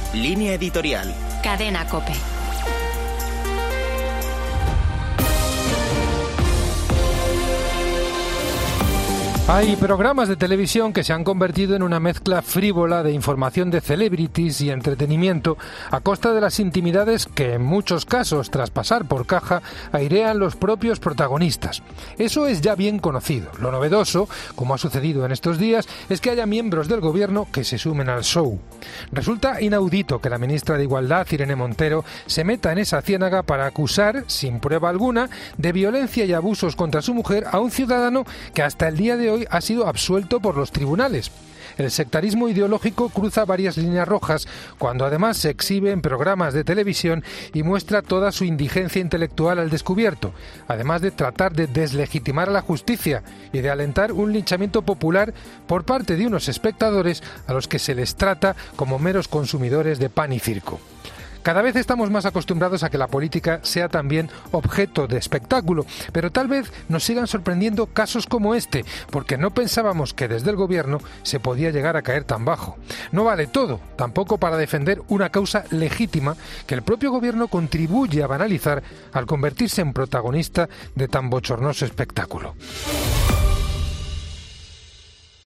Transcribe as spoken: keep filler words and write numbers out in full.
Línea editorial. Cadena COPE. Hay programas de televisión que se han convertido en una mezcla frívola de información de celebrities y entretenimiento a costa de las intimidades que en muchos casos, tras pasar por caja, airean los propios protagonistas. Eso es ya bien conocido. Lo novedoso, como ha sucedido en estos días, es que haya miembros del gobierno que se sumen al show. Resulta inaudito que la ministra de Igualdad, Irene Montero, se meta en esa ciénaga para acusar, sin prueba alguna, de violencia y abusos contra su mujer a un ciudadano que hasta el día de hoy ha sido absuelto por los tribunales. El sectarismo ideológico cruza varias líneas rojas cuando además se exhibe en programas de televisión y muestra toda su indigencia intelectual al descubierto, además de tratar de deslegitimar a la justicia y de alentar un linchamiento popular por parte de unos espectadores a los que se les trata como meros consumidores de pan y circo. Cada vez estamos más acostumbrados a que la política sea también objeto de espectáculo, pero tal vez nos sigan sorprendiendo casos como este, porque no pensábamos que desde el gobierno se podía llegar a caer tan bajo. No vale todo, tampoco para defender una causa legítima que el propio gobierno contribuye a banalizar al convertirse en protagonista de tan bochornoso espectáculo.